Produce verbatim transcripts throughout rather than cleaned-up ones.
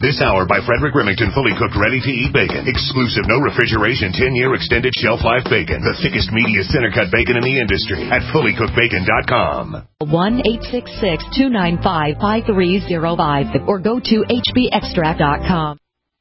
This hour by Frederick Remington, fully cooked, ready-to-eat bacon. Exclusive, no refrigeration, ten-year extended shelf life bacon. The thickest, meatiest, center-cut bacon in the industry at fully cooked bacon dot com. one eight six six, two nine five, five three zero five or go to H B extract dot com.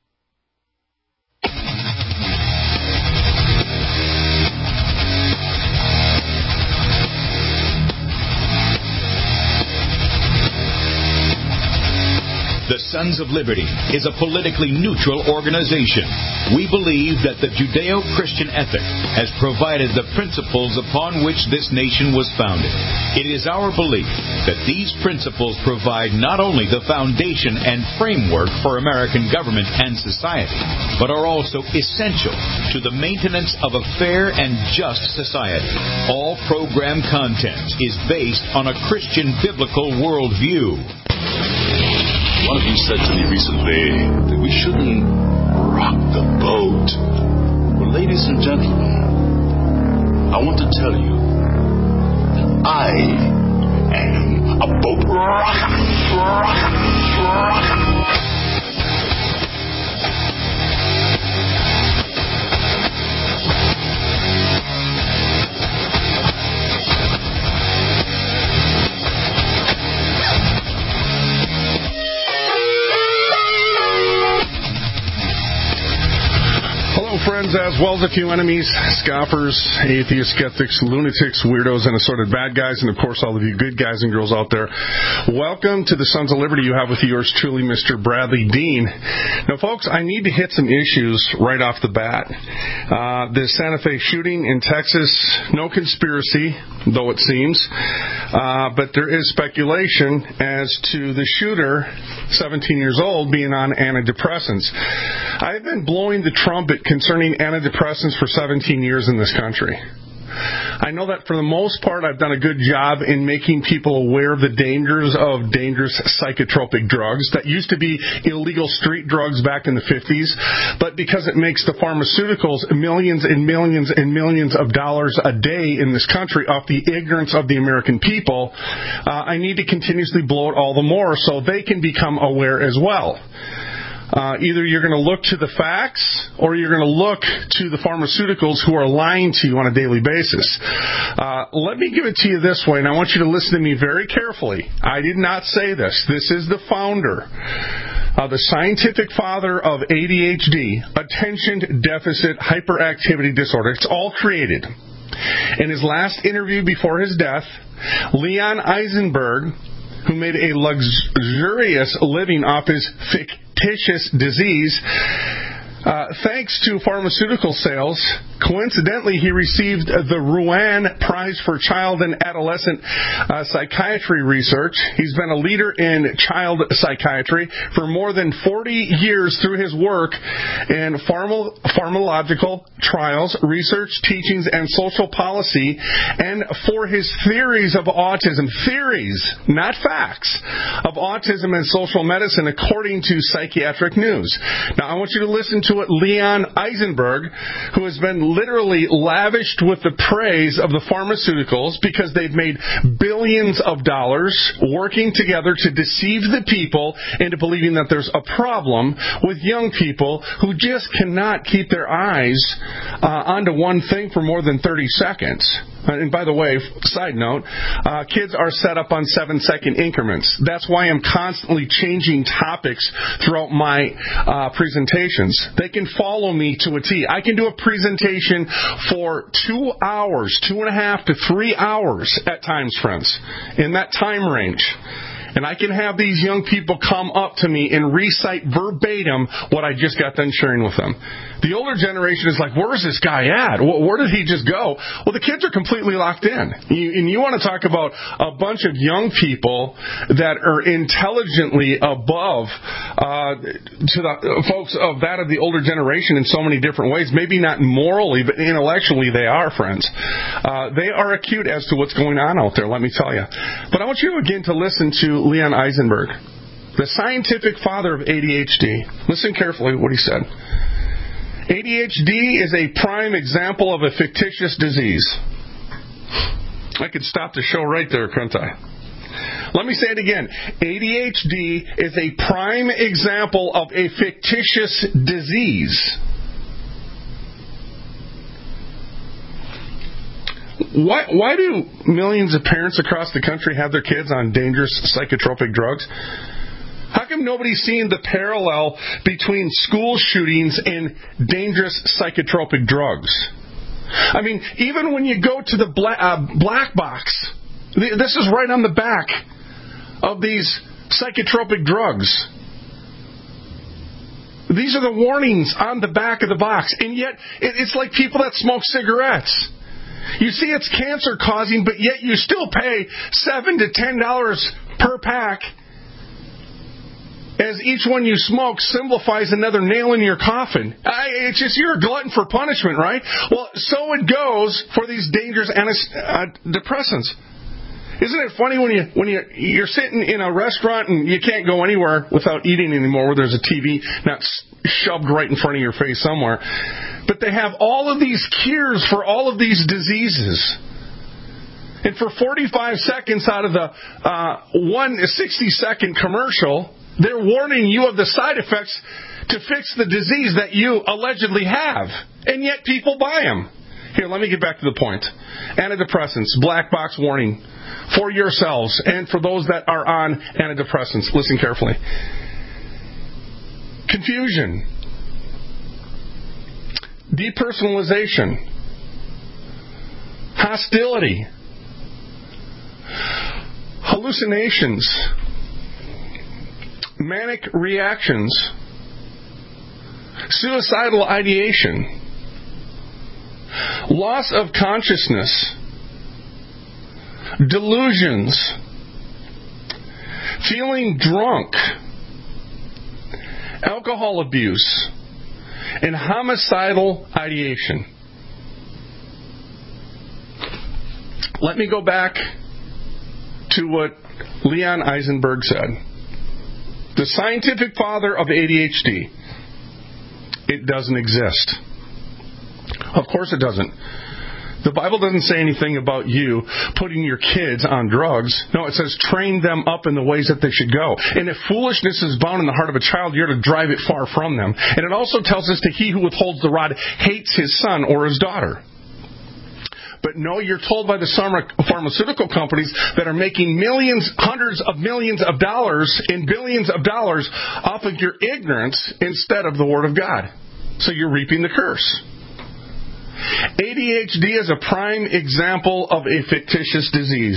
The Sons of Liberty is a politically neutral organization. We believe that the Judeo-Christian ethic has provided the principles upon which this nation was founded. It is our belief that these principles provide not only the foundation and framework for American government and society, but are also essential to the maintenance of a fair and just society. All program content is based on a Christian biblical worldview. One of you said to me recently that we shouldn't rock the boat. Well, ladies and gentlemen, I want to tell you that I am a boat rocker. rocker, rocker. Friends, as well as a few enemies, scoffers, atheists, skeptics, lunatics, weirdos, and assorted bad guys, and of course all of you good guys and girls out there. Welcome to the Sons of Liberty. You have with yours truly, Mister Bradley Dean. Now, folks, I need to hit some issues right off the bat. Uh, the Santa Fe shooting in Texas, no conspiracy, though it seems, uh, but there is speculation as to the shooter, seventeen years old, being on antidepressants. I've been blowing the trumpet concerning antidepressants for seventeen years in this country. I know that for the most part I've done a good job in making people aware of the dangers of dangerous psychotropic drugs that used to be illegal street drugs back in the fifties, but because it makes the pharmaceuticals millions and millions and millions of dollars a day in this country off the ignorance of the American people, uh, I need to continuously blow it all the more so they can become aware as well. Uh, either you're going to look to the facts or you're going to look to the pharmaceuticals who are lying to you on a daily basis. Uh, let me give it to you this way, and I want you to listen to me very carefully. I did not say this. This is the founder, uh, the scientific father of A D H D, Attention Deficit Hyperactivity Disorder. It's all created. In his last interview before his death, Leon Eisenberg, who made a luxurious living off his fictitious disease, uh, thanks to pharmaceutical sales. Coincidentally, he received the Ruan Prize for Child and Adolescent uh, Psychiatry Research. He's been a leader in child psychiatry for more than forty years through his work in pharma- pharmacological trials, research, teachings, and social policy, and for his theories of autism. Theories, not facts, of autism and social medicine, according to Psychiatric News. Now, I want you to listen to it. Leon Eisenberg, who has been literally lavished with the praise of the pharmaceuticals because they've made billions of dollars working together to deceive the people into believing that there's a problem with young people who just cannot keep their eyes uh, onto one thing for more than thirty seconds. And by the way, side note, uh, kids are set up on seven-second increments. That's why I'm constantly changing topics throughout my uh, presentations. They can follow me to a T. I can do a presentation for two hours, two and a half to three hours at times, friends, in that time range. And I can have these young people come up to me and recite verbatim what I just got done sharing with them. The older generation is like, where's this guy at? Where did he just go? Well, the kids are completely locked in. You, and you want to talk about a bunch of young people that are intelligently above uh, to the folks of that of the older generation in so many different ways. Maybe not morally, but intellectually they are, friends. Uh, they are acute as to what's going on out there, let me tell you. But I want you again to listen to Leon Eisenberg, the scientific father of A D H D. Listen carefully to what he said. A D H D is a prime example of a fictitious disease. I could stop the show right there, couldn't I? Let me say it again. A D H D is a prime example of a fictitious disease. Why, why do millions of parents across the country have their kids on dangerous psychotropic drugs? How come nobody's seen the parallel between school shootings and dangerous psychotropic drugs? I mean, even when you go to the black, uh, black box, this is right on the back of these psychotropic drugs. These are the warnings on the back of the box. And yet, it's like people that smoke cigarettes. You see it's cancer causing, but yet you still pay seven to ten dollars per pack, as each one you smoke simplifies another nail in your coffin. I, it's just, you're a glutton for punishment, right? Well, so it goes for these dangerous antidepressants. Isn't it funny when you when you you're sitting in a restaurant and you can't go anywhere without eating anymore, where there's a T V not shoved right in front of your face somewhere, but they have all of these cures for all of these diseases. And for forty-five seconds out of the uh, one sixty-second commercial, they're warning you of the side effects to fix the disease that you allegedly have. And yet people buy them. Here, let me get back to the point. Antidepressants, black box warning for yourselves and for those that are on antidepressants. Listen carefully. Confusion. Depersonalization. Hostility. Hallucinations. Manic reactions. Suicidal ideation. Loss of consciousness. Delusions. Feeling drunk. Alcohol abuse. And homicidal ideation. Let me go back to what Leon Eisenberg said. The scientific father of A D H D. It doesn't exist. Of course it doesn't. The Bible doesn't say anything about you putting your kids on drugs. No, it says train them up in the ways that they should go. And if foolishness is bound in the heart of a child, you're to drive it far from them. And it also tells us that he who withholds the rod hates his son or his daughter. But no, you're told by the pharmaceutical companies that are making millions, hundreds of millions of dollars and billions of dollars off of your ignorance instead of the Word of God. So you're reaping the curse. A D H D is a prime example of a fictitious disease.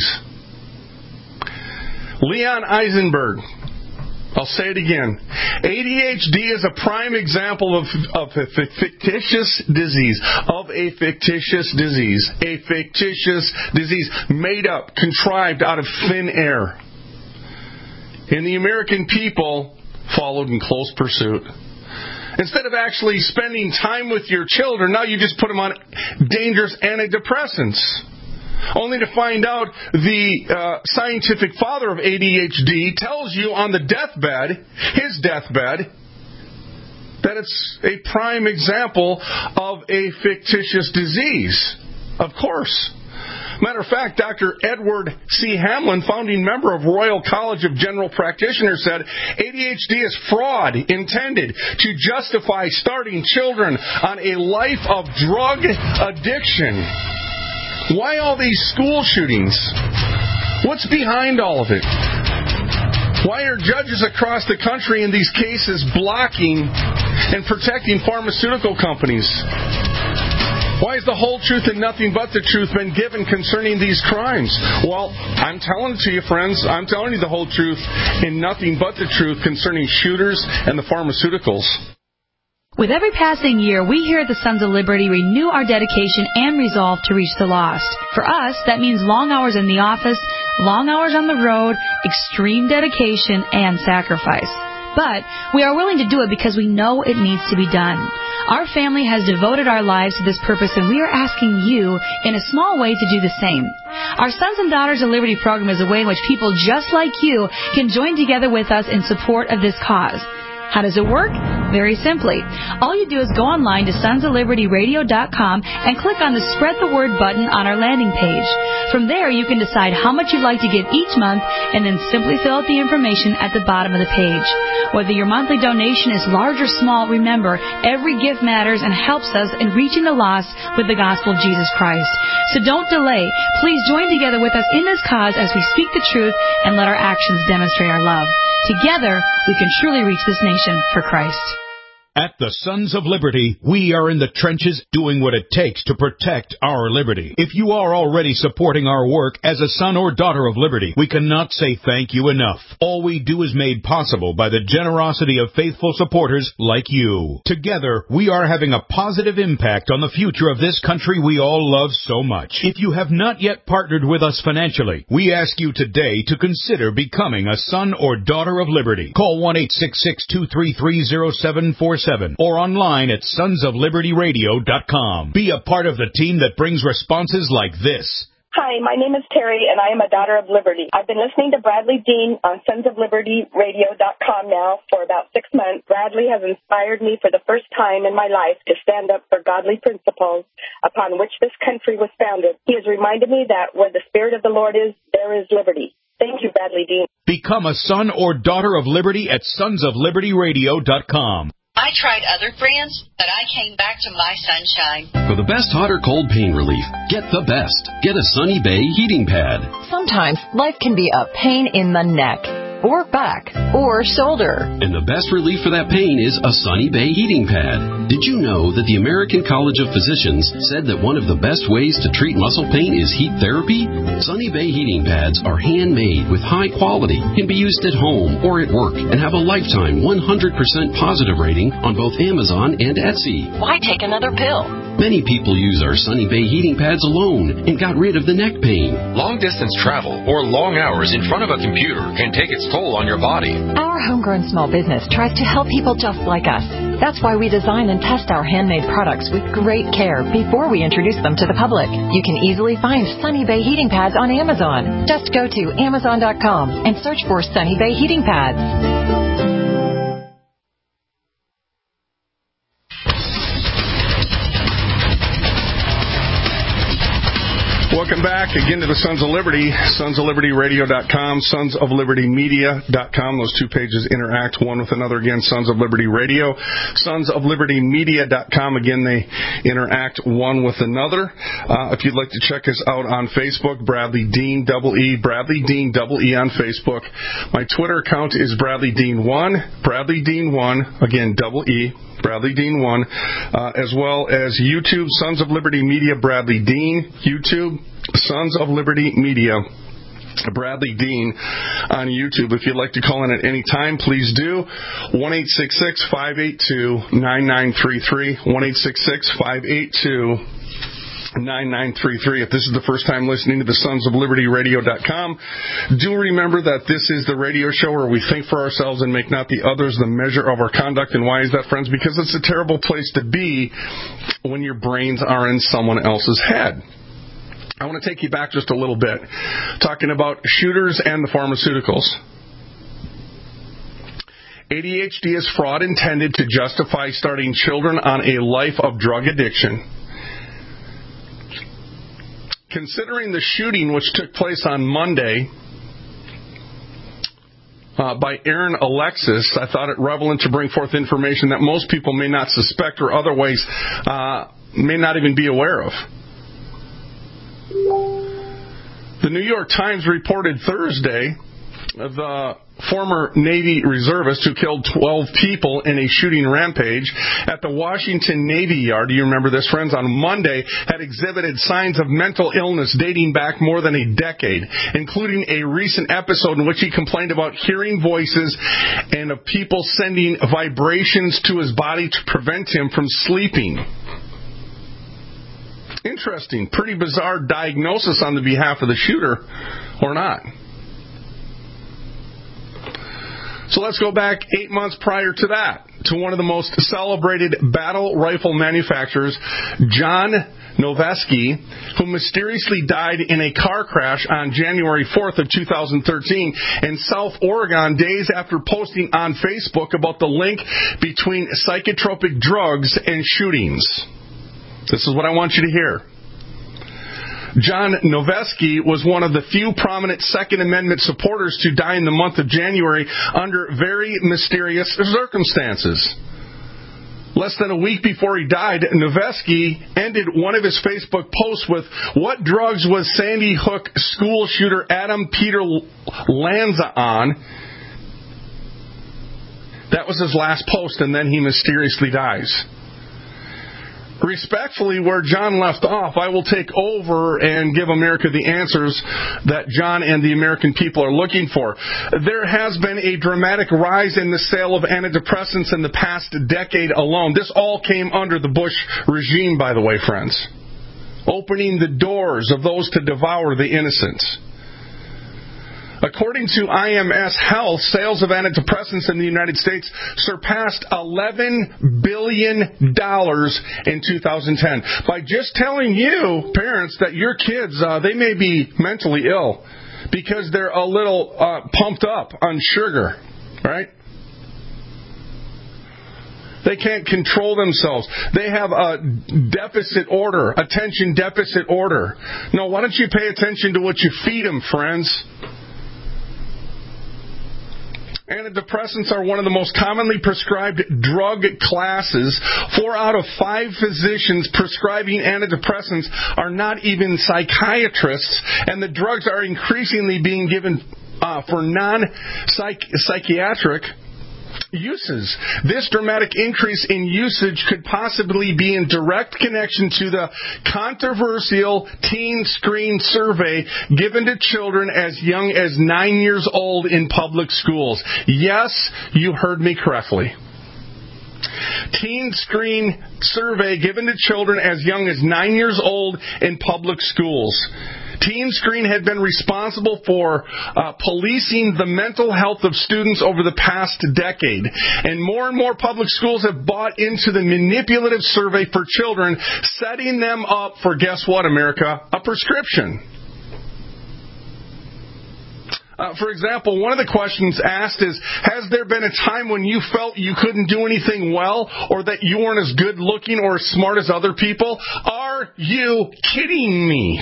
Leon Eisenberg, I'll say it again. A D H D is a prime example of, of a fictitious disease. Of a fictitious disease. A fictitious disease made up, contrived out of thin air. And the American people followed in close pursuit. Instead of actually spending time with your children, now you just put them on dangerous antidepressants. Only to find out the uh, scientific father of A D H D tells you on the deathbed, his deathbed, that it's a prime example of a fictitious disease. Of course. Matter of fact, Doctor Edward C. Hamlin, founding member of Royal College of General Practitioners, said A D H D is fraud intended to justify starting children on a life of drug addiction. Why all these school shootings? What's behind all of it? Why are judges across the country in these cases blocking and protecting pharmaceutical companies? Why is the whole truth and nothing but the truth been given concerning these crimes? Well, I'm telling it to you, friends. I'm telling you the whole truth and nothing but the truth concerning shooters and the pharmaceuticals. With every passing year, we here at the Sons of Liberty renew our dedication and resolve to reach the lost. For us, that means long hours in the office, long hours on the road, extreme dedication, and sacrifice. But we are willing to do it because we know it needs to be done. Our family has devoted our lives to this purpose, and we are asking you, in a small way, to do the same. Our Sons and Daughters of Liberty program is a way in which people just like you can join together with us in support of this cause. How does it work? Very simply. All you do is go online to sons of liberty radio dot com and click on the Spread the Word button on our landing page. From there, you can decide how much you'd like to give each month and then simply fill out the information at the bottom of the page. Whether your monthly donation is large or small, remember, every gift matters and helps us in reaching the lost with the gospel of Jesus Christ. So don't delay. Please join together with us in this cause as we speak the truth and let our actions demonstrate our love. Together, we can truly reach this nation for Christ. At the Sons of Liberty, we are in the trenches doing what it takes to protect our liberty. If you are already supporting our work as a son or daughter of liberty, we cannot say thank you enough. All we do is made possible by the generosity of faithful supporters like you. Together, we are having a positive impact on the future of this country we all love so much. If you have not yet partnered with us financially, we ask you today to consider becoming a son or daughter of liberty. Call one eight six six, two three three, zero seven four seven. Or online at sons of liberty radio dot com. Be a part of the team that brings responses like this. Hi, my name is Terry, and I am a daughter of liberty. I've been listening to Bradley Dean on sons of liberty radio dot com now for about six months. Bradley has inspired me for the first time in my life to stand up for godly principles upon which this country was founded. He has reminded me that where the Spirit of the Lord is, there is liberty. Thank you, Bradley Dean. Become a son or daughter of liberty at sons of liberty radio dot com. I tried other brands, but I came back to my Sunshine. For the best hot or cold pain relief, get the best. Get a Sunny Bay heating pad. Sometimes life can be a pain in the neck, or back, or shoulder. And the best relief for that pain is a Sunny Bay heating pad. Did you know that the American College of Physicians said that one of the best ways to treat muscle pain is heat therapy? Sunny Bay heating pads are handmade with high quality, can be used at home or at work, and have a lifetime one hundred percent positive rating on both Amazon and Etsy. Why take another pill? Many people use our Sunny Bay heating pads alone and got rid of the neck pain. Long-distance travel or long hours in front of a computer can take its toll on your body. Our homegrown small business tries to help people just like us. That's why we design and test our handmade products with great care before we introduce them to the public. You can easily find Sunny Bay heating pads on Amazon. Just go to amazon dot com and search for Sunny Bay heating pads. Welcome back again to the Sons of Liberty, sons of liberty radio dot com, sons of liberty media dot com. Those two pages interact one with another. Again, Sons of Liberty Radio, sons of liberty media dot com. Again, they interact one with another. Uh, if you'd like to check us out on Facebook, Bradley Dean, double E, Bradley Dean, double E on Facebook. My Twitter account is Bradley Dean one, Bradley Dean one, again, double E. Bradley Dean one, uh, as well as YouTube, Sons of Liberty Media, Bradley Dean, YouTube, Sons of Liberty Media, Bradley Dean on YouTube. If you'd like to call in at any time, please do. one eight six six, five eight two, nine nine three three, one eight six six, five eight two, nine nine three three. If this is the first time listening to the sons of liberty radio dot com, do remember that this is the radio show where we think for ourselves and make not the others the measure of our conduct. And why is that, friends? Because it's a terrible place to be when your brains are in someone else's head. I want to take you back just a little bit, talking about shooters and the pharmaceuticals. A D H D is fraud intended to justify starting children on a life of drug addiction. Considering the shooting which took place on Monday uh, by Aaron Alexis, I thought it relevant to bring forth information that most people may not suspect or otherwise uh, may not even be aware of. The New York Times reported Thursday the former Navy reservist who killed twelve people in a shooting rampage at the Washington Navy Yard, do you remember this, friends, on Monday had exhibited signs of mental illness dating back more than a decade, including a recent episode in which he complained about hearing voices and of people sending vibrations to his body to prevent him from sleeping. Interesting. Pretty bizarre diagnosis on the behalf of the shooter, or not? So let's go back eight months prior to that, to one of the most celebrated battle rifle manufacturers, John Noveske, who mysteriously died in a car crash on January fourth of two thousand thirteen in South Oregon, days after posting on Facebook about the link between psychotropic drugs and shootings. This is what I want you to hear. John Noveske was one of the few prominent Second Amendment supporters to die in the month of January under very mysterious circumstances. Less than a week before he died, Noveske ended one of his Facebook posts with, "What drugs was Sandy Hook school shooter Adam Peter Lanza on?" That was his last post, and then he mysteriously dies. Respectfully, where John left off, I will take over and give America the answers that John and the American people are looking for. There has been a dramatic rise in the sale of antidepressants in the past decade alone. This all came under the Bush regime, by the way, friends. Opening the doors of those to devour the innocent. According to I M S Health, sales of antidepressants in the United States surpassed eleven billion dollars in two thousand ten. By just telling you, parents, that your kids, uh, they may be mentally ill because they're a little uh, pumped up on sugar, right? They can't control themselves. They have a deficit order, attention deficit order. No, why don't you pay attention to what you feed them, friends? Antidepressants are one of the most commonly prescribed drug classes. Four out of five physicians prescribing antidepressants are not even psychiatrists, and the drugs are increasingly being given uh, for non-psychiatric uses. This dramatic increase in usage could possibly be in direct connection to the controversial teen screen survey given to children as young as nine years old in public schools. Yes, you heard me correctly. Teen screen survey given to children as young as nine years old in public schools. Teen Screen had been responsible for uh, policing the mental health of students over the past decade. And more and more public schools have bought into the manipulative survey for children, setting them up for, guess what, America? A prescription. Uh, for example, one of the questions asked is, has there been a time when you felt you couldn't do anything well, or that you weren't as good looking or as smart as other people? Are you kidding me?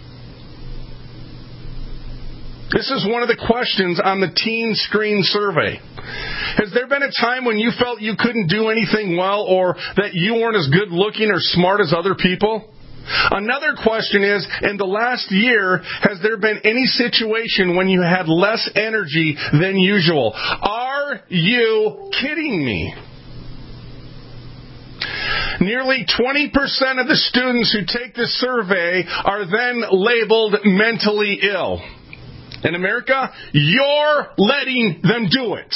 This is one of the questions on the Teen Screen survey. Has there been a time when you felt you couldn't do anything well, or that you weren't as good looking or smart as other people? Another question is, in the last year, has there been any situation when you had less energy than usual? Are you kidding me? Nearly twenty percent of the students who take this survey are then labeled mentally ill. In America, you're letting them do it.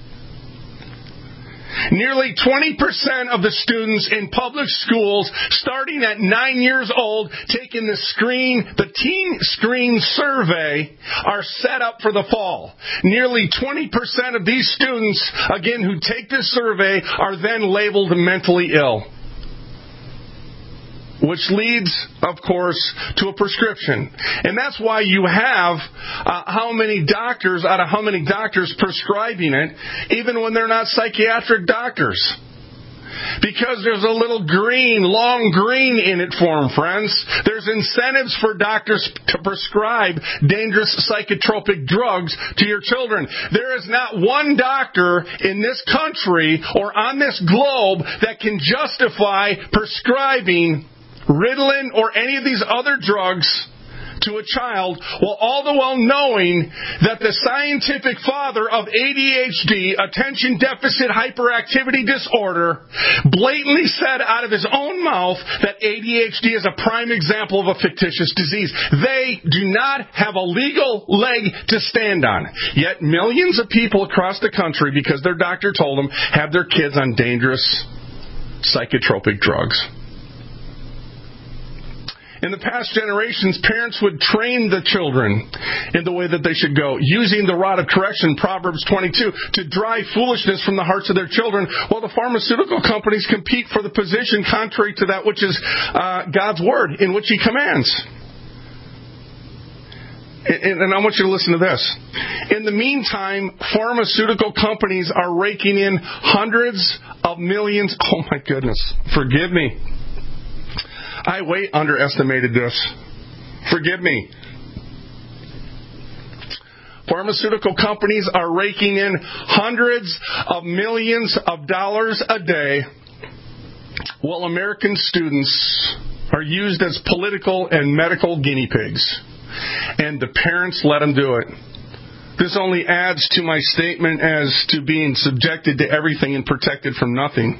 Nearly twenty percent of the students in public schools starting at nine years old taking the screen, the Teen Screen survey are set up for the fall. Nearly twenty percent of these students, again, who take this survey are then labeled mentally ill. Which leads, of course, to a prescription. And that's why you have uh, how many doctors, out of how many doctors prescribing it, even when they're not psychiatric doctors. Because there's a little green, long green in it for them, friends. There's incentives for doctors to prescribe dangerous psychotropic drugs to your children. There is not one doctor in this country or on this globe that can justify prescribing Ritalin or any of these other drugs to a child, while all the while knowing that the scientific father of A D H D, attention deficit hyperactivity disorder, blatantly said out of his own mouth that A D H D is a prime example of a fictitious disease. They do not have a legal leg to stand on. Yet millions of people across the country, because their doctor told them, have their kids on dangerous psychotropic drugs. In the past generations, parents would train the children in the way that they should go, using the rod of correction, Proverbs twenty-two, to drive foolishness from the hearts of their children, while the pharmaceutical companies compete for the position contrary to that which is uh, God's word, in which He commands. And, and I want you to listen to this. In the meantime, pharmaceutical companies are raking in hundreds of millions. Oh my goodness, forgive me. I way underestimated this. Forgive me. Pharmaceutical companies are raking in hundreds of millions of dollars a day, while American students are used as political and medical guinea pigs. And the parents let them do it. This only adds to my statement as to being subjected to everything and protected from nothing.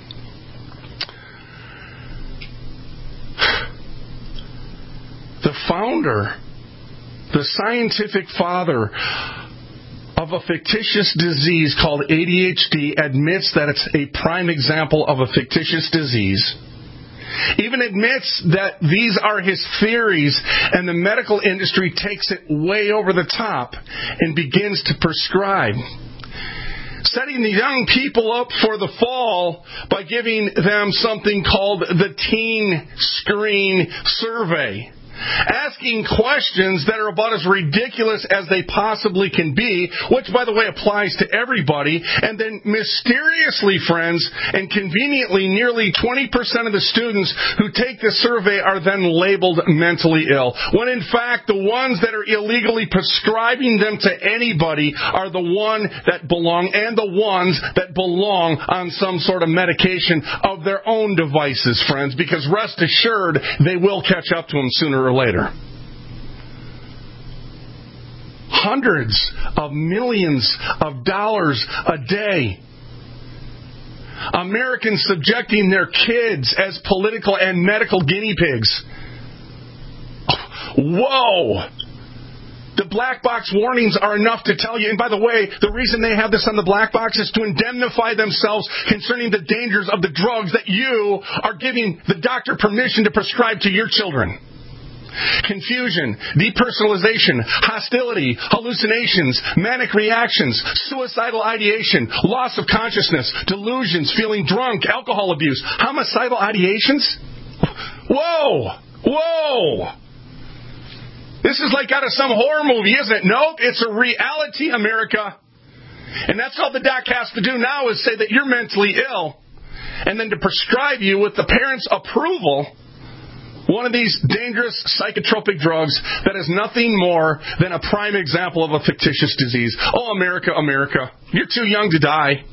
The founder, the scientific father of a fictitious disease called A D H D, admits that it's a prime example of a fictitious disease. Even admits that these are his theories, and the medical industry takes it way over the top and begins to prescribe. Setting the young people up for the fall by giving them something called the Teen Screen Survey. Asking questions that are about as ridiculous as they possibly can be, which, by the way, applies to everybody. And then mysteriously, friends, and conveniently, nearly twenty percent of the students who take the survey are then labeled mentally ill, when in fact the ones that are illegally prescribing them to anybody are the one that belong, and the ones that belong on some sort of medication of their own devices, friends, because rest assured they will catch up to them sooner or later. Hundreds of millions of dollars a day. Americans subjecting their kids as political and medical guinea pigs. Whoa! The black box warnings are enough to tell you. And by the way, the reason they have this on the black box is to indemnify themselves concerning the dangers of the drugs that you are giving the doctor permission to prescribe to your children. Confusion, depersonalization, hostility, hallucinations, manic reactions, suicidal ideation, loss of consciousness, delusions, feeling drunk, alcohol abuse, homicidal ideations. Whoa! Whoa! This is like out of some horror movie, isn't it? Nope, it's a reality, America. And that's all the doc has to do now is say that you're mentally ill, and then to prescribe you with the parents' approval one of these dangerous psychotropic drugs that is nothing more than a prime example of a fictitious disease. Oh, America, America, you're too young to die.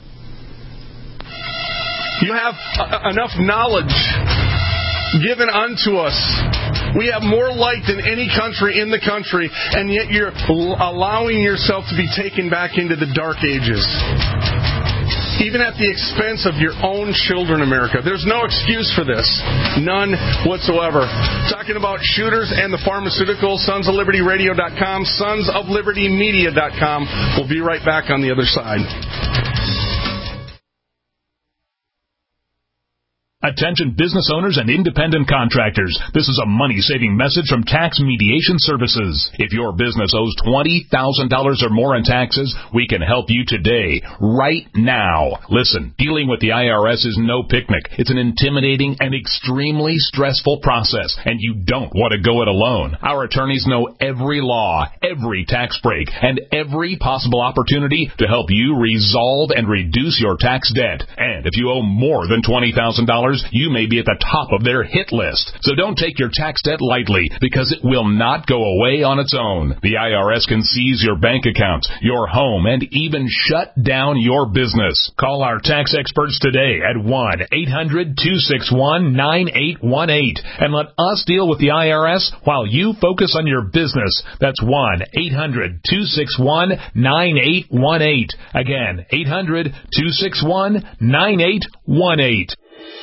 You have a- enough knowledge given unto us. We have more light than any country in the country, and yet you're allowing yourself to be taken back into the dark ages. Even at the expense of your own children, America. There's no excuse for this. None whatsoever. Talking about shooters and the pharmaceutical, sons of liberty radio dot com, sons of liberty media dot com. We'll be right back on the other side. Attention business owners and independent contractors. This is a money-saving message from Tax Mediation Services. If your business owes twenty thousand dollars or more in taxes, we can help you today, right now. Listen, dealing with the I R S is no picnic. It's an intimidating and extremely stressful process, and you don't want to go it alone. Our attorneys know every law, every tax break, and every possible opportunity to help you resolve and reduce your tax debt. And if you owe more than twenty thousand dollars, you may be at the top of their hit list. So don't take your tax debt lightly, because it will not go away on its own. The I R S can seize your bank accounts, your home, and even shut down your business. Call our tax experts today at one eight hundred two six one nine eight one eight and let us deal with the I R S while you focus on your business. That's one eight hundred two six one nine eight one eight. Again, eight hundred two six one nine eight one eight.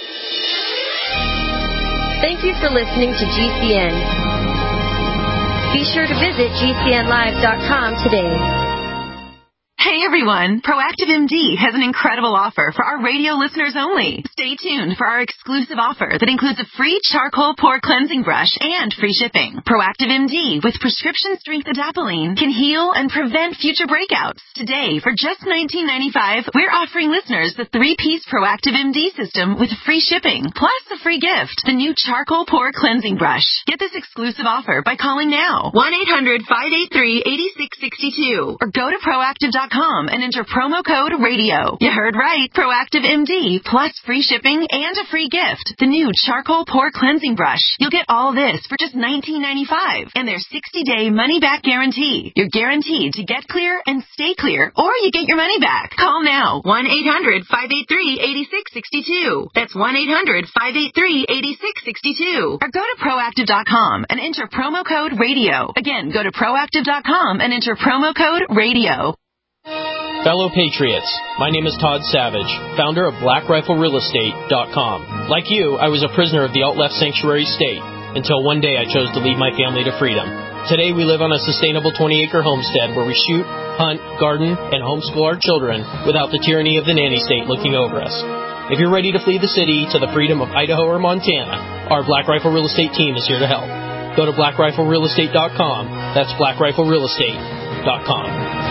Thank you for listening to G C N. Be sure to visit G C N live dot com today. Hey everyone, Proactive M D has an incredible offer for our radio listeners only. Stay tuned for our exclusive offer that includes a free charcoal pore cleansing brush and free shipping. Proactive M D with prescription strength adapalene can heal and prevent future breakouts. Today, for just nineteen ninety-five dollars, we're offering listeners the three-piece Proactive M D system with free shipping, plus a free gift, the new charcoal pore cleansing brush. Get this exclusive offer by calling now, one eight hundred five eight three eight six six two, or go to proactive dot dot com and enter promo code RADIO. You heard right. Proactive M D plus free shipping and a free gift. The new charcoal pore cleansing brush. You'll get all this for just nineteen ninety-five and their sixty-day money-back guarantee. You're guaranteed to get clear and stay clear, or you get your money back. Call now. one eight hundred five eight three eight six six two. That's one eight hundred five eight three eight six six two. Or go to proactive dot com and enter promo code RADIO. Again, go to proactive dot com and enter promo code RADIO. Fellow Patriots, my name is Todd Savage, founder of black rifle real estate dot com. Like you, I was a prisoner of the alt-left sanctuary state until one day I chose to lead my family to freedom. Today we live on a sustainable twenty-acre homestead where we shoot, hunt, garden, and homeschool our children without the tyranny of the nanny state looking over us. If you're ready to flee the city to the freedom of Idaho or Montana, our Black Rifle Real Estate team is here to help. Go to black rifle real estate dot com. That's black rifle real estate dot com.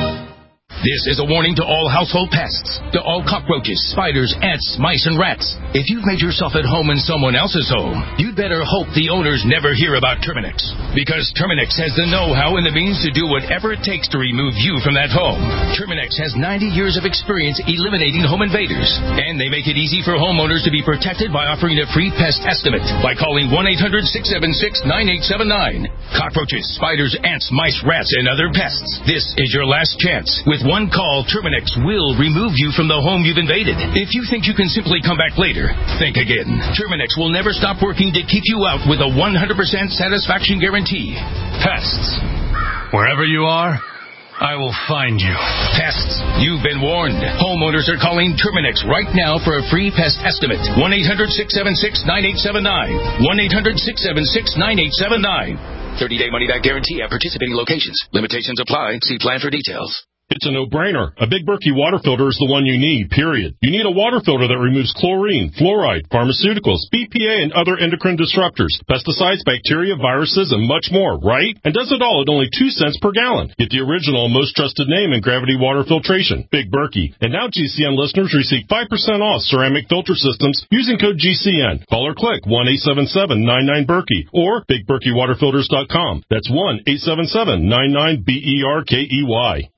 This is a warning to all household pests, to all cockroaches, spiders, ants, mice, and rats. If you've made yourself at home in someone else's home, you'd better hope the owners never hear about Terminix. Because Terminix has the know-how and the means to do whatever it takes to remove you from that home. Terminix has ninety years of experience eliminating home invaders. And they make it easy for homeowners to be protected by offering a free pest estimate by calling one eight hundred six seven six nine eight seven nine. Cockroaches, spiders, ants, mice, rats, and other pests. This is your last chance. With one call, Terminix will remove you from the home you've invaded. If you think you can simply come back later, think again. Terminix will never stop working to keep you out with a one hundred percent satisfaction guarantee. Pests. Wherever you are, I will find you. Pests, you've been warned. Homeowners are calling Terminix right now for a free pest estimate. one eight hundred six seven six nine eight seven nine. one eight hundred six seven six nine eight seven nine. thirty-day money-back guarantee at participating locations. Limitations apply. See plan for details. It's a no-brainer. A Big Berkey water filter is the one you need, period. You need a water filter that removes chlorine, fluoride, pharmaceuticals, B P A, and other endocrine disruptors, pesticides, bacteria, viruses, and much more, right? And does it all at only two cents per gallon. Get the original and most trusted name in gravity water filtration, Big Berkey. And now G C N listeners receive five percent off ceramic filter systems using code G C N. Call or click one eight seven seven nine nine Berkey or big berkey water filters dot com. That's one eight seven seven nine nine B E R K E Y.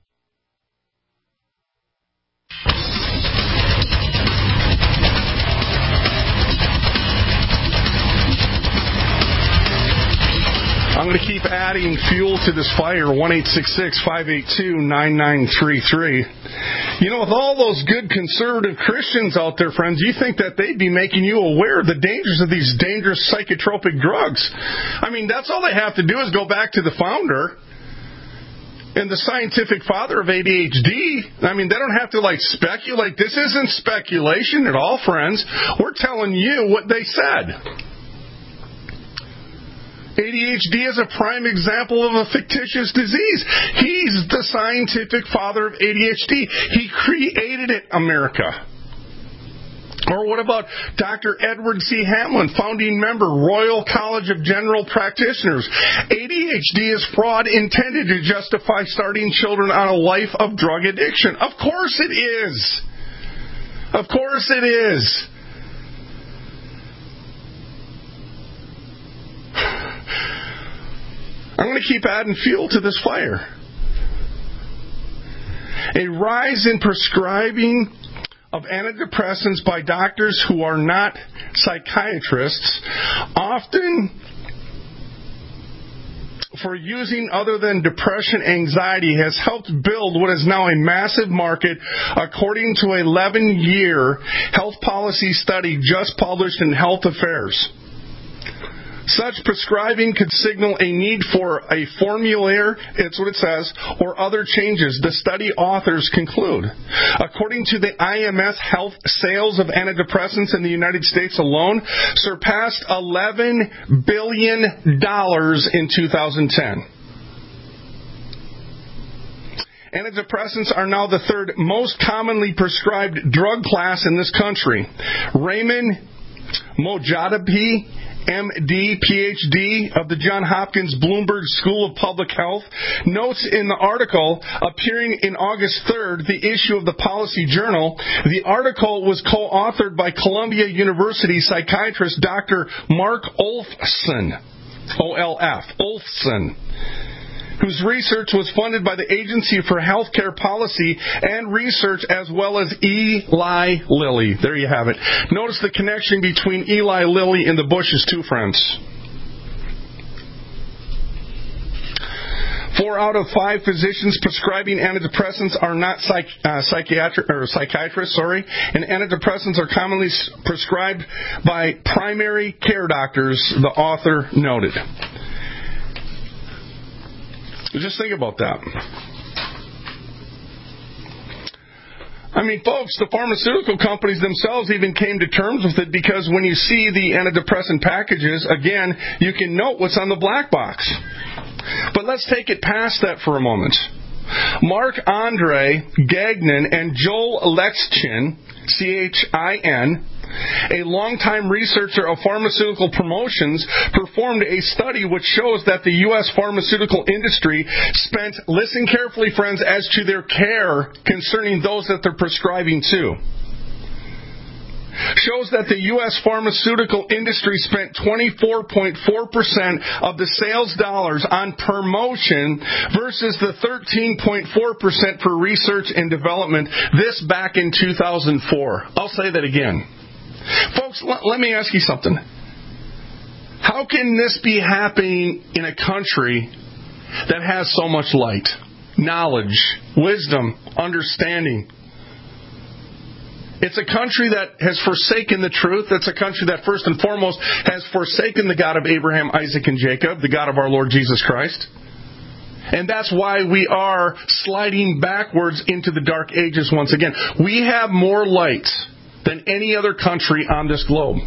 I'm going to keep adding fuel to this fire, one eight six six five eight two nine nine three three. You know, with all those good conservative Christians out there, friends, you think that they'd be making you aware of the dangers of these dangerous psychotropic drugs. I mean, that's all they have to do is go back to the founder and the scientific father of A D H D. I mean, they don't have to, like, speculate. This isn't speculation at all, friends. We're telling you what they said. A D H D is a prime example of a fictitious disease. He's the scientific father of A D H D. He created it, America. Or what about Doctor Edward C. Hamlin, founding member, Royal College of General Practitioners? A D H D is fraud intended to justify starting children on a life of drug addiction. Of course it is. Of course it is. I'm going to keep adding fuel to this fire. A rise in prescribing of antidepressants by doctors who are not psychiatrists, often for using other than depression, anxiety, has helped build what is now a massive market, according to an eleven-year health policy study just published in Health Affairs. Such prescribing could signal a need for a formulary, it's what it says, or other changes, the study authors conclude. According to the I M S Health, sales of antidepressants in the United States alone surpassed eleven billion dollars in two thousand ten. Antidepressants are now the third most commonly prescribed drug class in this country. Raymond Mojadabi, M D, P H D of the Johns Hopkins Bloomberg School of Public Health, notes in the article appearing in August third, the issue of the Policy Journal. The article was co-authored by Columbia University psychiatrist Doctor Mark Olfson, O L F, Olfson. whose research was funded by the Agency for Healthcare Policy and Research, as well as Eli Lilly. There you have it. Notice the connection between Eli Lilly and the Bushes, too, friends. Four out of five physicians prescribing antidepressants are not psych, uh, psychiatric or psychiatrists, sorry, and antidepressants are commonly prescribed by primary care doctors, the author noted. Just think about that. I mean, folks, the pharmaceutical companies themselves even came to terms with it, because when you see the antidepressant packages, again, you can note what's on the black box. But let's take it past that for a moment. Marc-Andre Gagnon and Joel Lexchin, C H I N, a longtime researcher of pharmaceutical promotions, performed a study which shows that the U S pharmaceutical industry spent, listen carefully, friends, as to their care concerning those that they're prescribing to. Shows that the U S pharmaceutical industry spent twenty-four point four percent of the sales dollars on promotion versus the thirteen point four percent for research and development, this back in two thousand four. I'll say that again. Folks, l- let me ask you something. How can this be happening in a country that has so much light, knowledge, wisdom, understanding? It's a country that has forsaken the truth. It's a country that, first and foremost, has forsaken the God of Abraham, Isaac, and Jacob, the God of our Lord Jesus Christ. And that's why we are sliding backwards into the dark ages once again. We have more light than any other country on this globe.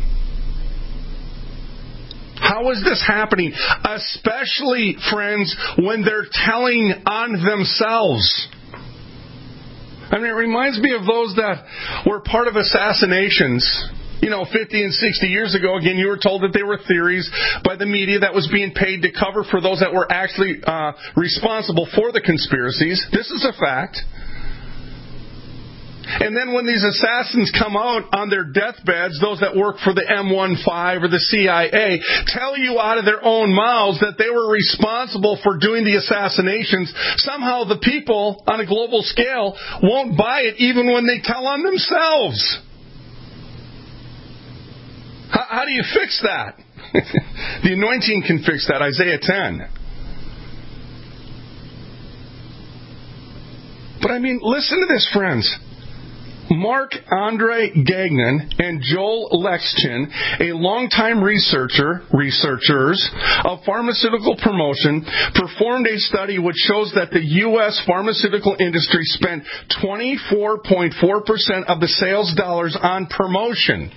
How is this happening? Especially, friends, when they're telling on themselves. I mean, it reminds me of those that were part of assassinations, you know, fifty and sixty years ago. Again, you were told that they were theories by the media that was being paid to cover for those that were actually uh, responsible for the conspiracies. This is a fact. And then when these assassins come out on their deathbeds, those that work for the M fifteen or the C I A, tell you out of their own mouths that they were responsible for doing the assassinations. Somehow the people on a global scale won't buy it even when they tell on themselves. How, how do you fix that? The anointing can fix that, Isaiah ten. But I mean, listen to this, friends. Marc-Andre Gagnon and Joel Lexchin, a longtime researcher, researchers of pharmaceutical promotion, performed a study which shows that the U S pharmaceutical industry spent twenty-four point four percent of the sales dollars on promotion.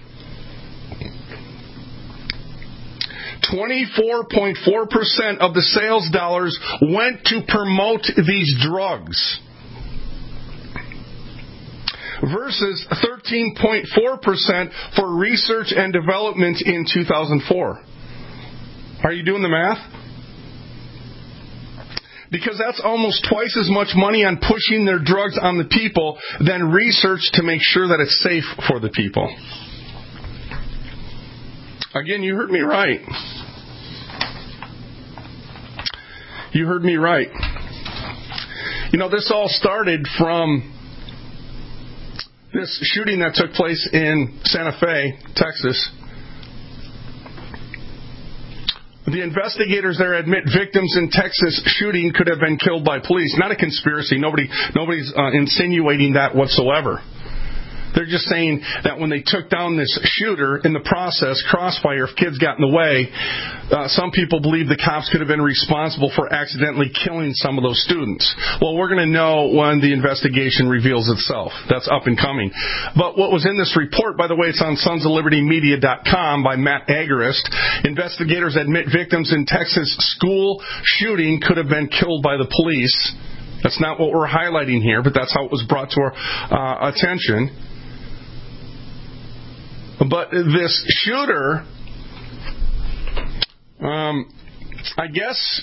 twenty-four point four percent of the sales dollars went to promote these drugs, versus thirteen point four percent for research and development in two thousand four. Are you doing the math? Because that's almost twice as much money on pushing their drugs on the people than research to make sure that it's safe for the people. Again, you heard me right. You heard me right. You know, this all started from this shooting that took place in Santa Fe, Texas. The investigators there admit victims in Texas shooting could have been killed by police. Not a conspiracy. Nobody, nobody's uh, insinuating that whatsoever. They're just saying that when they took down this shooter, in the process, crossfire, if kids got in the way, uh, some people believe the cops could have been responsible for accidentally killing some of those students. Well, we're going to know when the investigation reveals itself. That's up and coming. But what was in this report, by the way, it's on sons of liberty media dot com by Matt Agarist. Investigators admit victims in Texas school shooting could have been killed by the police. That's not what we're highlighting here, but that's how it was brought to our uh, attention. But this shooter, um, I guess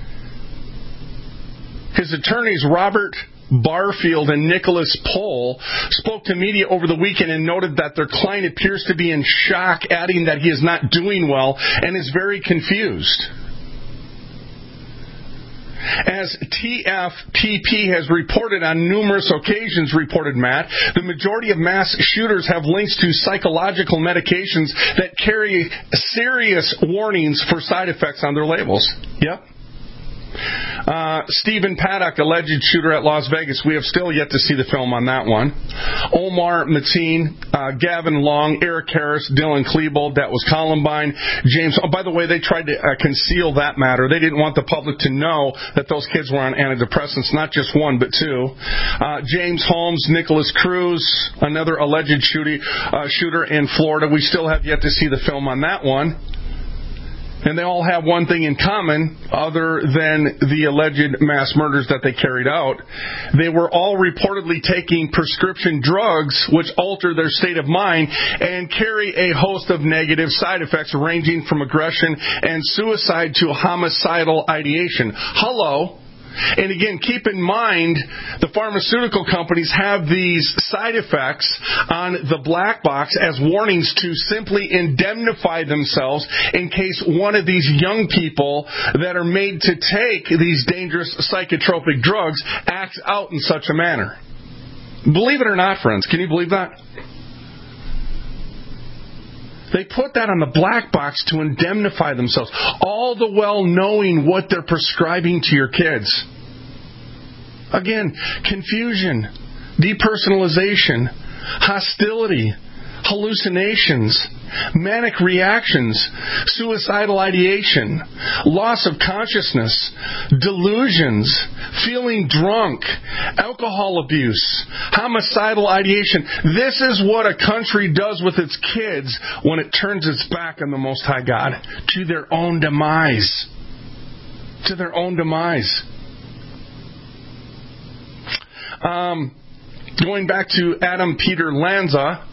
his attorneys, Robert Barfield and Nicholas Pohl, spoke to media over the weekend and noted that their client appears to be in shock, adding that he is not doing well and is very confused. As T F P P has reported on numerous occasions, reported Matt, the majority of mass shooters have links to psychological medications that carry serious warnings for side effects on their labels. Yep. Uh, Stephen Paddock, alleged shooter at Las Vegas. We have still yet to see the film on that one. Omar Mateen, uh, Gavin Long, Eric Harris, Dylan Klebold. That was Columbine. James. Oh, by the way, they tried to uh, conceal that matter. They didn't want the public to know that those kids were on antidepressants, not just one, but two. Uh, James Holmes, Nicholas Cruz, another alleged shooter, uh, shooter in Florida. We still have yet to see the film on that one. And they all have one thing in common other than the alleged mass murders that they carried out. They were all reportedly taking prescription drugs which alter their state of mind and carry a host of negative side effects ranging from aggression and suicide to homicidal ideation. Hello. And again, keep in mind, the pharmaceutical companies have these side effects on the black box as warnings to simply indemnify themselves in case one of these young people that are made to take these dangerous psychotropic drugs acts out in such a manner. Believe it or not, friends, can you believe that? They put that on the black box to indemnify themselves, all the while knowing what they're prescribing to your kids. Again, confusion, depersonalization, hostility, hallucinations, manic reactions, suicidal ideation, loss of consciousness, delusions, feeling drunk, alcohol abuse, homicidal ideation. This is what a country does with its kids when it turns its back on the Most High God, to their own demise. To their own demise. Um, going back to Adam Peter Lanza,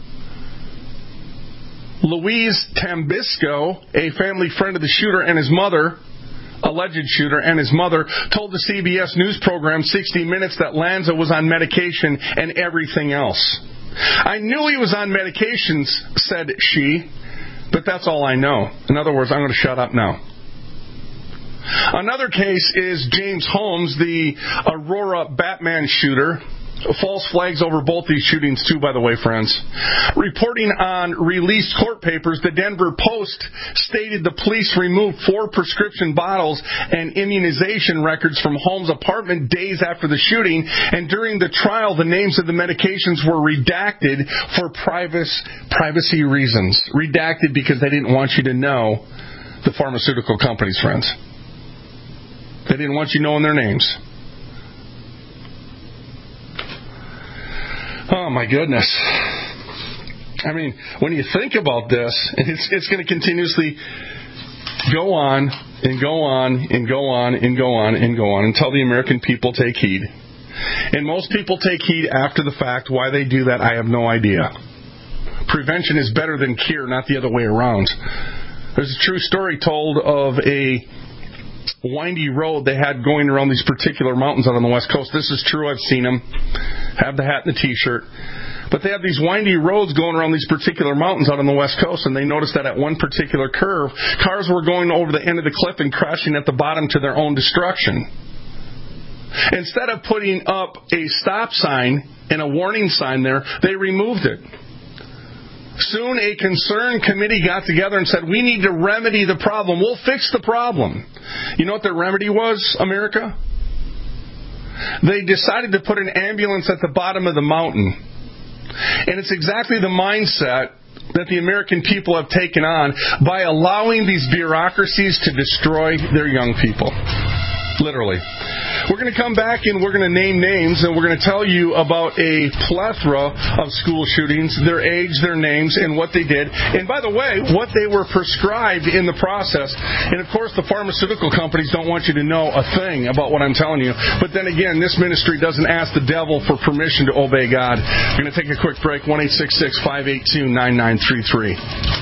Louise Tambisco, a family friend of the shooter and his mother, alleged shooter and his mother, told the C B S News program sixty minutes that Lanza was on medication and everything else. I knew he was on medications, said she, but that's all I know. In other words, I'm going to shut up now. Another case is James Holmes, the Aurora Batman shooter. False flags over both these shootings, too, by the way, friends. Reporting on released court papers, the Denver Post stated the police removed four prescription bottles and immunization records from Holmes' apartment days after the shooting, and during the trial, the names of the medications were redacted for privacy reasons. Redacted because they didn't want you to know the pharmaceutical companies, friends. They didn't want you knowing their names. Oh, my goodness. I mean, when you think about this, it's, it's going to continuously go on and go on and go on and go on and go on until the American people take heed. And most people take heed after the fact. Why they do that, I have no idea. Prevention is better than cure, not the other way around. There's a true story told of a windy road they had going around these particular mountains out on the West Coast. This is true. I've seen them. Have the hat and the T-shirt. But they have these windy roads going around these particular mountains out on the West Coast, and they noticed that at one particular curve, cars were going over the end of the cliff and crashing at the bottom to their own destruction. Instead of putting up a stop sign and a warning sign there, they removed it. Soon a concerned committee got together and said, we need to remedy the problem. We'll fix the problem. You know what their remedy was, America? They decided to put an ambulance at the bottom of the mountain. And it's exactly the mindset that the American people have taken on by allowing these bureaucracies to destroy their young people. Literally. We're going to come back and we're going to name names, and we're going to tell you about a plethora of school shootings, their age, their names, and what they did. And by the way, what they were prescribed in the process. And of course, the pharmaceutical companies don't want you to know a thing about what I'm telling you. But then again, this ministry doesn't ask the devil for permission to obey God. We're going to take a quick break. one eight six six, five eight two, nine nine three three.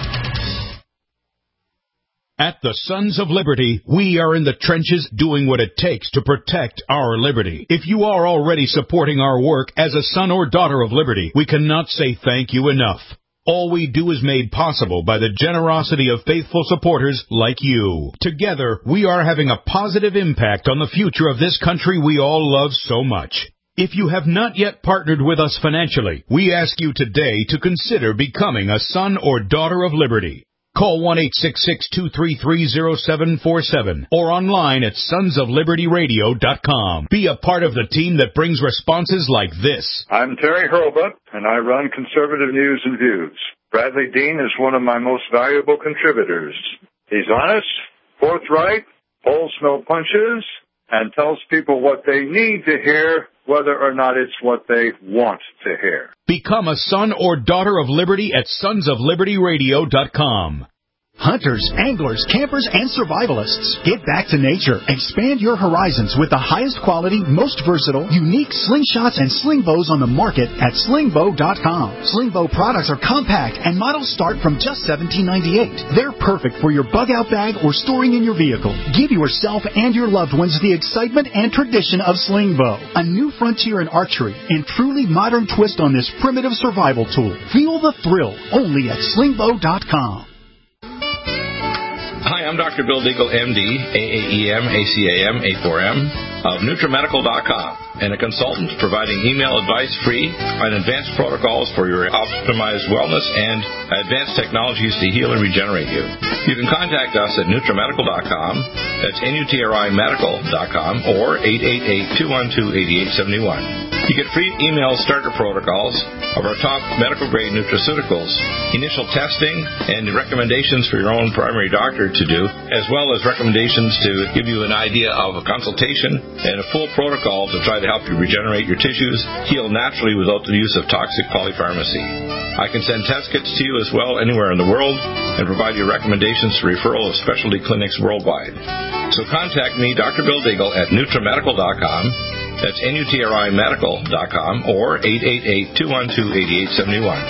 At the Sons of Liberty, we are in the trenches doing what it takes to protect our liberty. If you are already supporting our work as a son or daughter of liberty, we cannot say thank you enough. All we do is made possible by the generosity of faithful supporters like you. Together, we are having a positive impact on the future of this country we all love so much. If you have not yet partnered with us financially, we ask you today to consider becoming a son or daughter of liberty. Call one eight six six, two three three, zero seven four seven or online at sons of liberty radio dot com. Be a part of the team that brings responses like this. I'm Terry Hurlbut, and I run Conservative News and Views. Bradley Dean is one of my most valuable contributors. He's honest, forthright, pulls no punches, and tells people what they need to hear, whether or not it's what they want to hear. Become a son or daughter of liberty at sons of liberty radio dot com. Hunters, anglers, campers, and survivalists, get back to nature. Expand your horizons with the highest quality, most versatile, unique slingshots and sling bows on the market at sling bow dot com. Sling bow products are compact and models start from just seventeen ninety-eight. They're perfect for your bug out bag or storing in your vehicle. Give yourself and your loved ones the excitement and tradition of sling bow, a new frontier in archery and truly modern twist on this primitive survival tool. Feel the thrill only at sling bow dot com. Hi, I'm Doctor Bill Deagle, M D, A A E M, A C A M, A four M, of NutriMedical dot com, and a consultant providing email advice free on advanced protocols for your optimized wellness and advanced technologies to heal and regenerate you. You can contact us at NutriMedical dot com, that's N U T R I Medical dot com, or eight eight eight, two one two, eight eight seven one. You get free email starter protocols of our top medical-grade nutraceuticals, initial testing, and recommendations for your own primary doctor to do, as well as recommendations to give you an idea of a consultation and a full protocol to try to help you regenerate your tissues, heal naturally without the use of toxic polypharmacy. I can send test kits to you as well anywhere in the world and provide you recommendations for referral of specialty clinics worldwide. So contact me, Doctor Bill Deagle, at NutriMedical dot com. That's N U T R I Medical dot com or eight eight eight, two one two, eight eight seven one.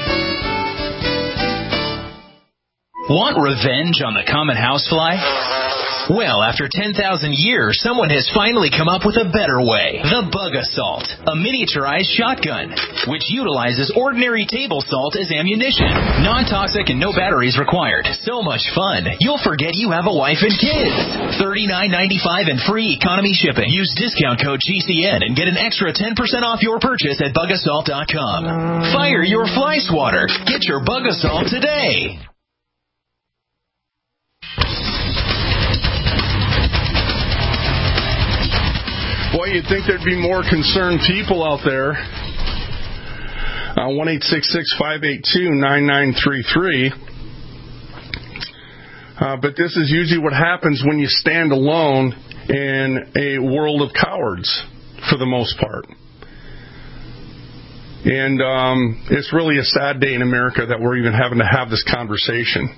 Want revenge on the common housefly? Well, after ten thousand years, someone has finally come up with a better way. The Bug Assault, a miniaturized shotgun, which utilizes ordinary table salt as ammunition. Non-toxic and no batteries required. So much fun, you'll forget you have a wife and kids. thirty-nine ninety-five and free economy shipping. Use discount code G C N and get an extra ten percent off your purchase at bug assault dot com. Fire your fly swatter. Get your Bug Assault today. Boy, you'd think there'd be more concerned people out there. Uh, one eight six six, five eight two, nine nine three three. Uh, but this is usually what happens when you stand alone in a world of cowards, for the most part. And um, it's really a sad day in America that we're even having to have this conversation.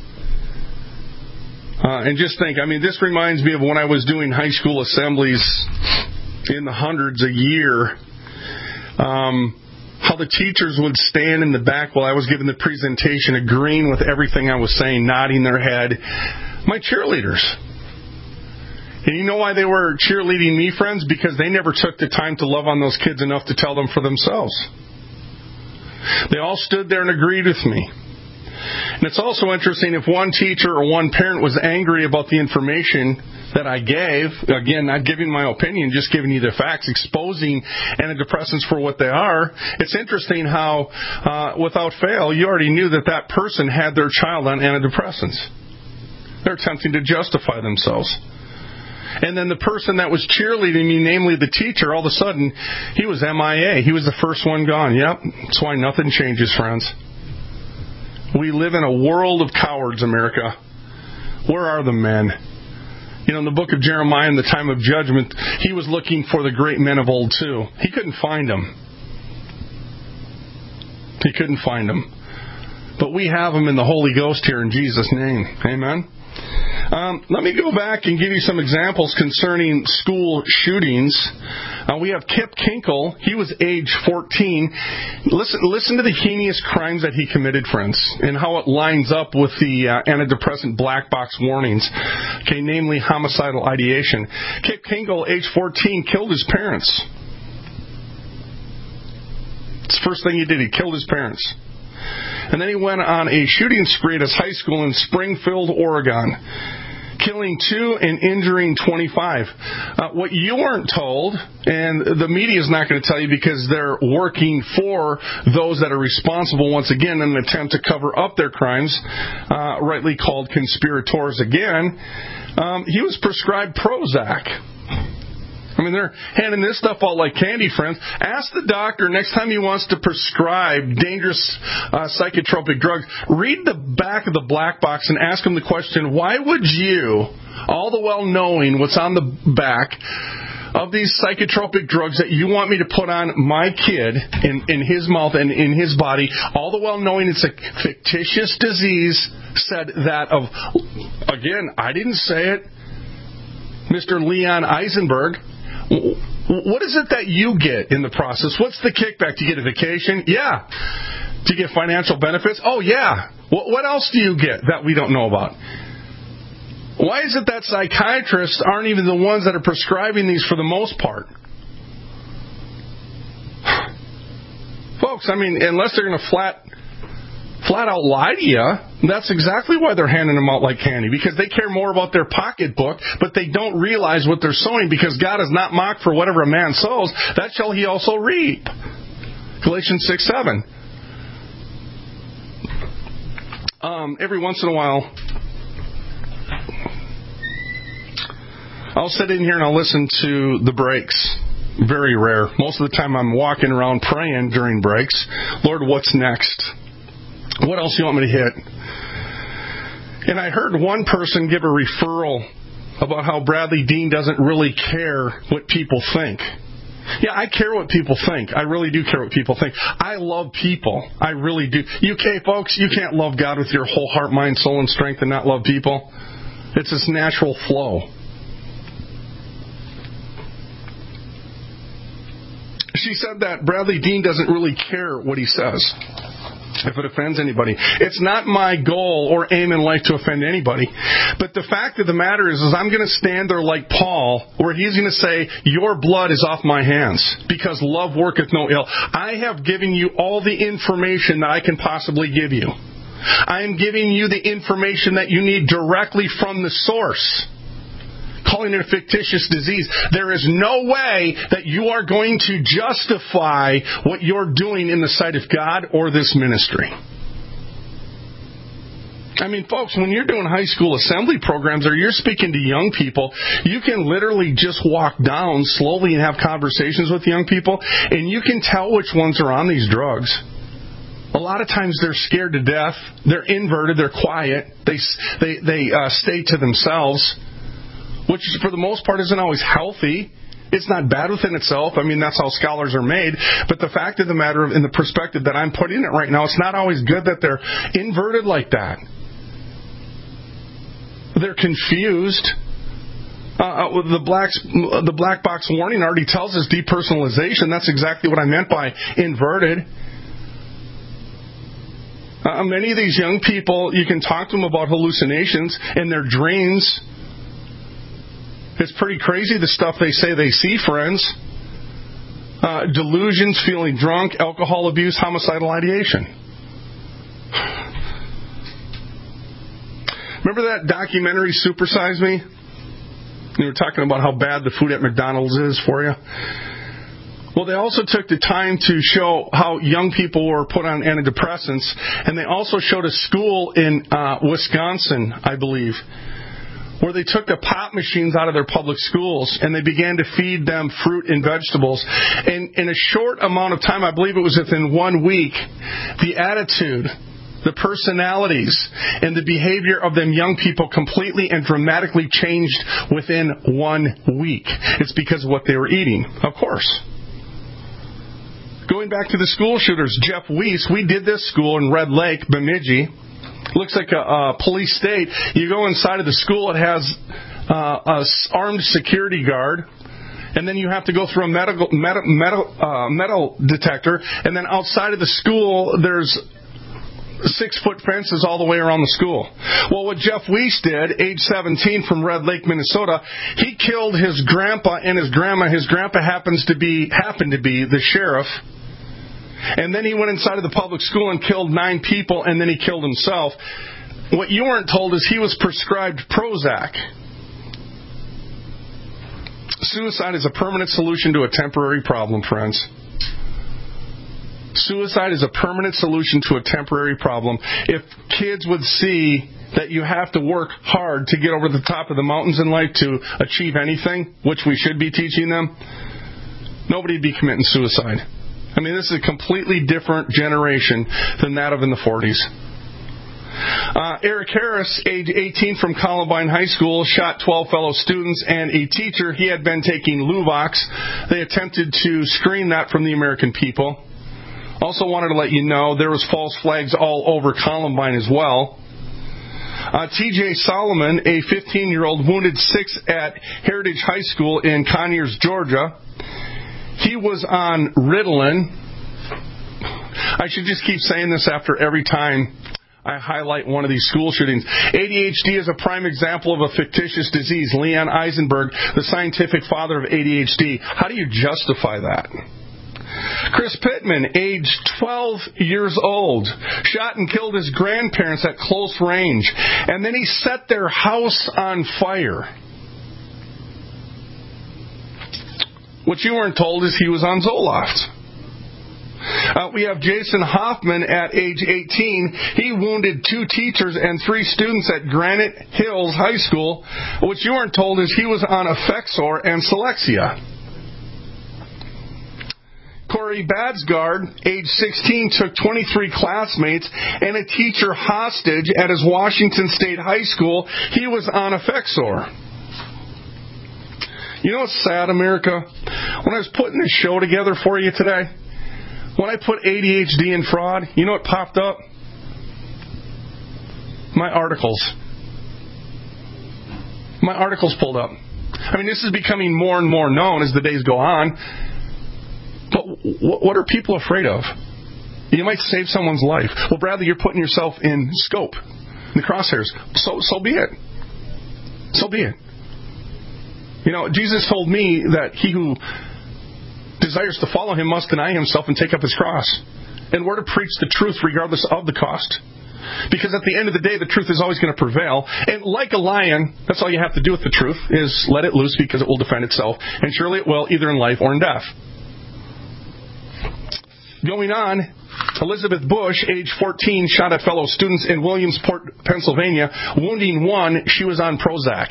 Uh, and just think, I mean, this reminds me of when I was doing high school assemblies in the hundreds a year, um, how the teachers would stand in the back while I was giving the presentation, agreeing with everything I was saying, nodding their head. My cheerleaders. And you know why they were cheerleading me, friends? Because they never took the time to love on those kids enough to tell them for themselves. They all stood there and agreed with me. And it's also interesting, if one teacher or one parent was angry about the information that I gave, again, not giving my opinion, just giving you the facts, exposing antidepressants for what they are, it's interesting how, uh, without fail, you already knew that that person had their child on antidepressants. They're attempting to justify themselves. And then the person that was cheerleading me, namely the teacher, all of a sudden, he was M I A. He was the first one gone. Yep, that's why nothing changes, friends. We live in a world of cowards, America. Where are the men? You know, in the book of Jeremiah, in the time of judgment, he was looking for the great men of old, too. He couldn't find them. He couldn't find them. But we have them in the Holy Ghost here in Jesus' name. Amen. Um, let me go back and give you some examples concerning school shootings. Uh, we have Kip Kinkle. He was age fourteen. Listen, listen to the heinous crimes that he committed, friends, and how it lines up with the uh, antidepressant black box warnings. Okay, namely homicidal ideation. Kip Kinkle, age fourteen, killed his parents. It's the first thing he did. He killed his parents. And then he went on a shooting spree at his high school in Springfield, Oregon, killing two and injuring twenty-five. Uh, what you weren't told, and the media is not going to tell you because they're working for those that are responsible, once again, in an attempt to cover up their crimes, uh, rightly called conspirators again, um, he was prescribed Prozac. I mean, they're handing this stuff out like candy, friends. Ask the doctor next time he wants to prescribe dangerous uh, psychotropic drugs, read the back of the black box and ask him the question, why would you, all the while knowing what's on the back of these psychotropic drugs that you want me to put on my kid in, in his mouth and in his body, all the while knowing it's a fictitious disease, said that of, again, I didn't say it, Mister Leon Eisenberg. What is it that you get in the process? What's the kickback? Do you get a vacation? Yeah. Do you get financial benefits? Oh, yeah. What else do you get that we don't know about? Why is it that psychiatrists aren't even the ones that are prescribing these for the most part? Folks, I mean, unless they're going to flat... flat out lie to you, that's exactly why they're handing them out like candy, because they care more about their pocketbook, but they don't realize what they're sowing, because God is not mocked, for whatever a man sows, that shall he also reap. Galatians six seven. Um, every once in a while, I'll sit in here and I'll listen to the breaks. Very rare. Most of the time I'm walking around praying during breaks. Lord, what's next? What else do you want me to hit? And I heard one person give a referral about how Bradley Dean doesn't really care what people think. Yeah, I care what people think. I really do care what people think. I love people. I really do. You can't, folks, you can't love God with your whole heart, mind, soul, and strength and not love people. It's this natural flow. She said that Bradley Dean doesn't really care what he says, if it offends anybody. It's not my goal or aim in life to offend anybody. But the fact of the matter is, is I'm going to stand there like Paul, where he's going to say, your blood is off my hands, because love worketh no ill. I have given you all the information that I can possibly give you. I am giving you the information that you need directly from the source. Calling it a fictitious disease. There is no way that you are going to justify what you're doing in the sight of God or this ministry. I mean, folks, when you're doing high school assembly programs or you're speaking to young people, you can literally just walk down slowly and have conversations with young people, and you can tell which ones are on these drugs. A lot of times they're scared to death. They're inverted. They're quiet. They they they uh, stay to themselves, which for the most part isn't always healthy. It's not bad within itself. I mean, that's how scholars are made. But the fact of the matter, in the perspective that I'm putting it right now, it's not always good that they're inverted like that. They're confused. Uh, the, black, the black box warning already tells us depersonalization. That's exactly what I meant by inverted. Uh, many of these young people, you can talk to them about hallucinations and their dreams. It's pretty crazy the stuff they say they see, friends. Uh, delusions, feeling drunk, alcohol abuse, homicidal ideation. Remember that documentary, Super Size Me? You were talking about how bad the food at McDonald's is for you. Well, they also took the time to show how young people were put on antidepressants, and they also showed a school in uh, Wisconsin, I believe, where they took the pop machines out of their public schools and they began to feed them fruit and vegetables. And in a short amount of time, I believe it was within one week, the attitude, the personalities, and the behavior of them young people completely and dramatically changed within one week. It's because of what they were eating, of course. Going back to the school shooters, Jeff Weiss, we did this school in Red Lake, Bemidji. Looks like a, a police state. You go inside of the school, it has uh, a armed security guard, and then you have to go through a medical metal, metal, uh, metal detector, and then outside of the school, there's six-foot fences all the way around the school. Well, what Jeff Weiss did, age seventeen, from Red Lake, Minnesota, he killed his grandpa and his grandma. His grandpa happens to be happened to be the sheriff. And then he went inside of the public school and killed nine people, and then he killed himself. What you weren't told is he was prescribed Prozac. Suicide is a permanent solution to a temporary problem, friends. Suicide is a permanent solution to a temporary problem. If kids would see that you have to work hard to get over the top of the mountains in life to achieve anything, which we should be teaching them, nobody would be committing suicide. I mean, this is a completely different generation than that of in the forties. Uh, Eric Harris, age eighteen, from Columbine High School, shot twelve fellow students and a teacher. He had been taking Luvox. They attempted to screen that from the American people. Also wanted to let you know there was false flags all over Columbine as well. Uh, T J Solomon, a fifteen-year-old, wounded six at Heritage High School in Conyers, Georgia. He was on Ritalin. I should just keep saying this after every time I highlight one of these school shootings. A D H D is a prime example of a fictitious disease. Leon Eisenberg, the scientific father of A D H D. How do you justify that? Chris Pittman, age twelve years old, shot and killed his grandparents at close range, and then he set their house on fire. What you weren't told is he was on Zoloft. Uh, we have Jason Hoffman at age eighteen. He wounded two teachers and three students at Granite Hills High School. What you weren't told is he was on Effexor and Celexa. Corey Badsgard, age sixteen, took twenty-three classmates and a teacher hostage at his Washington State High School. He was on Effexor. You know what's sad, America? When I was putting this show together for you today, when I put A D H D and fraud, you know what popped up? My articles. My articles pulled up. I mean, this is becoming more and more known as the days go on. But what are people afraid of? You might save someone's life. Well, Bradley, you're putting yourself in scope, in the crosshairs. So, so be it. So be it. You know, Jesus told me that he who desires to follow him must deny himself and take up his cross. And we're to preach the truth regardless of the cost. Because at the end of the day, the truth is always going to prevail. And like a lion, that's all you have to do with the truth, is let it loose because it will defend itself. And surely it will, either in life or in death. Going on, Elizabeth Bush, age fourteen, shot at fellow students in Williamsport, Pennsylvania, wounding one. She was on Prozac.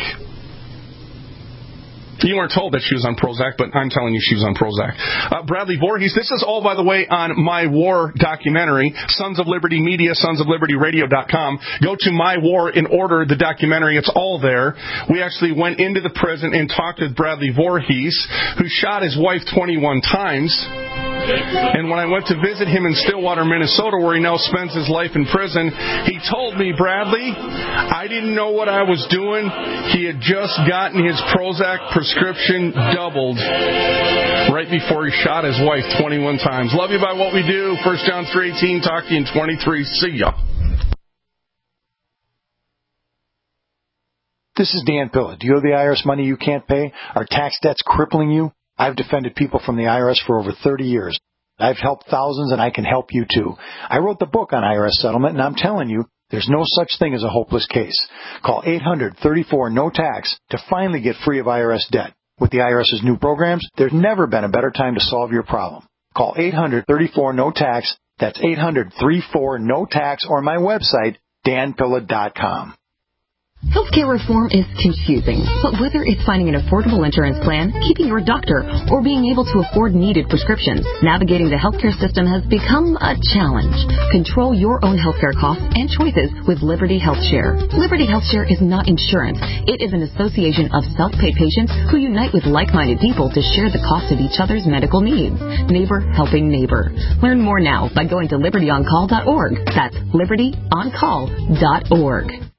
You weren't told that she was on Prozac, but I'm telling you she was on Prozac. Uh, Bradley Voorhees, this is all, by the way, on My War documentary, Sons of Liberty Media, sons of liberty radio dot com. Go to My War and order the documentary. It's all there. We actually went into the prison and talked with Bradley Voorhees, who shot his wife twenty-one times. And when I went to visit him in Stillwater, Minnesota, where he now spends his life in prison, he told me, Bradley, I didn't know what I was doing. He had just gotten his Prozac prescription doubled right before he shot his wife twenty-one times. Love you by what we do. First John three eighteen, talk to you in twenty-three. See ya. This is Dan Pilla. Do you owe the I R S money you can't pay? Are tax debts crippling you? I've defended people from the I R S for over thirty years. I've helped thousands, and I can help you too. I wrote the book on I R S settlement, and I'm telling you, there's no such thing as a hopeless case. Call eight hundred, thirty-four, no tax to finally get free of I R S debt. With the I R S's new programs, there's never been a better time to solve your problem. Call eight hundred, thirty-four, no tax. That's eight hundred, thirty-four, no tax, or my website, dan pilla dot com. Healthcare reform is confusing, but whether it's finding an affordable insurance plan, keeping your doctor, or being able to afford needed prescriptions, navigating the healthcare system has become a challenge. Control your own healthcare costs and choices with Liberty HealthShare. Liberty HealthShare is not insurance. It is an association of self-pay patients who unite with like-minded people to share the cost of each other's medical needs. Neighbor helping neighbor. Learn more now by going to liberty on call dot org. That's liberty on call dot org.